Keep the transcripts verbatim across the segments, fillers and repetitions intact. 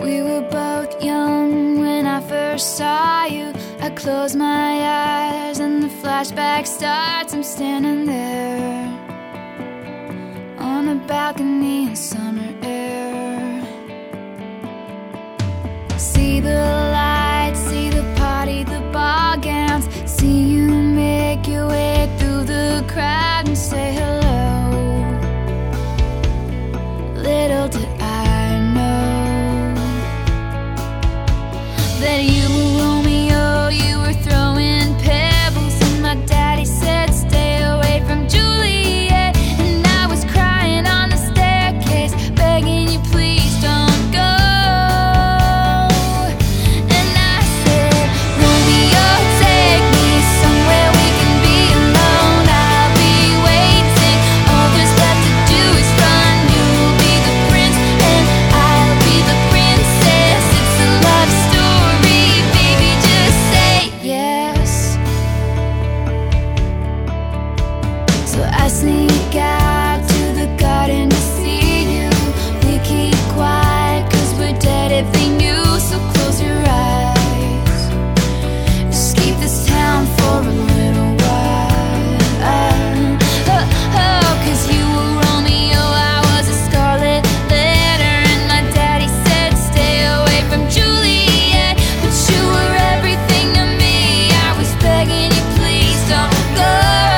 We were both young when I first saw you. I close my eyes and the flashback starts. I'm standing there on a balcony in summer air. See the lights, see the party, the ball gowns. See you make your way through the crowd and say hello. Little did I know that you were Romeo, you were throwing pebbles, and my daddy said stay away from Juliet. And I was crying on the staircase, begging you please don't go. And I said, Romeo, take me somewhere we can be alone. I'll be waiting, all there's left to do is run. You'll be the prince and I'll be the princess. It's a love story, baby, just say yes. So I sneak out to the garden to see you. We keep quiet cause we're dead if they knew. So close your eyes, escape this town for a little while. Oh, oh, cause you were Romeo, I was a scarlet letter, and my daddy said stay away from Juliet. But you were everything to me, I was begging you please don't go.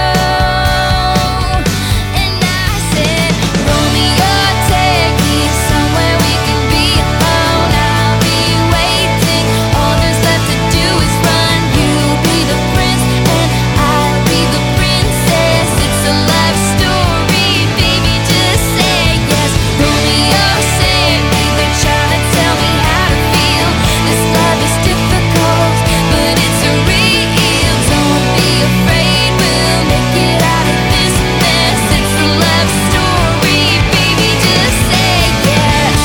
And I said, Romeo, take me somewhere we can be alone. I'll be waiting, all there's left to do is run. You'll be the prince and I'll be the princess. It's a love story, baby, just say yes. Romeo, save me, they're trying to tell me how to feel. This love is difficult, but it's real. Don't be afraid, we'll make it out of this mess. It's a love story, baby, just say yes.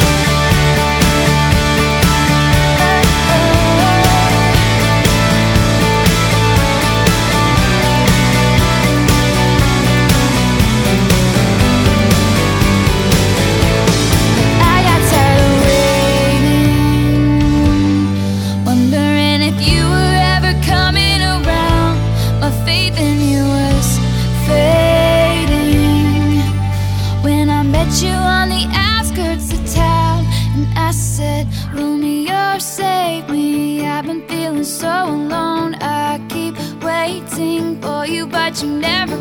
I got tired of waiting, wondering if you were ever coming around. My faith in you was fading when I met you on the outskirts of town. And I said, Romeo, save me, I've been feeling so alone. I keep waiting for you, but you never